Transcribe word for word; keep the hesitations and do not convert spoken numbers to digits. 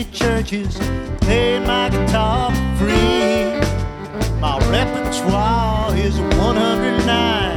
churches, played my guitar for free. My repertoire is one hundred nine.